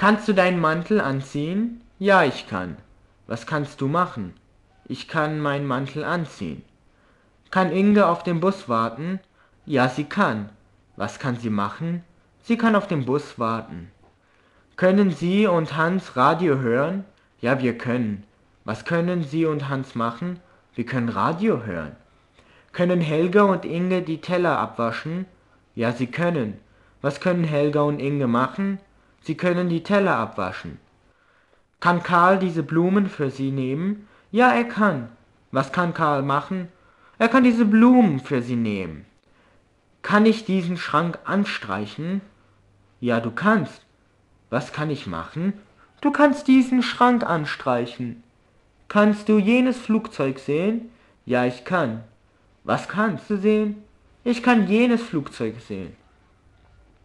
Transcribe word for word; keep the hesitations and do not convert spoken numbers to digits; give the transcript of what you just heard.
Kannst du deinen Mantel anziehen? Ja, ich kann. Was kannst du machen? Ich kann meinen Mantel anziehen. Kann Inge auf den Bus warten? Ja, sie kann. Was kann sie machen? Sie kann auf den Bus warten. Können Sie und Hans Radio hören? Ja, wir können. Was können Sie und Hans machen? Wir können Radio hören. Können Helga und Inge die Teller abwaschen? Ja, sie können. Was können Helga und Inge machen? Sie können die Teller abwaschen. Kann Karl diese Blumen für Sie nehmen? Ja, er kann. Was kann Karl machen? Er kann diese Blumen für Sie nehmen. Kann ich diesen Schrank anstreichen? Ja, du kannst. Was kann ich machen? Du kannst diesen Schrank anstreichen. Kannst du jenes Flugzeug sehen? Ja, ich kann. Was kannst du sehen? Ich kann jenes Flugzeug sehen.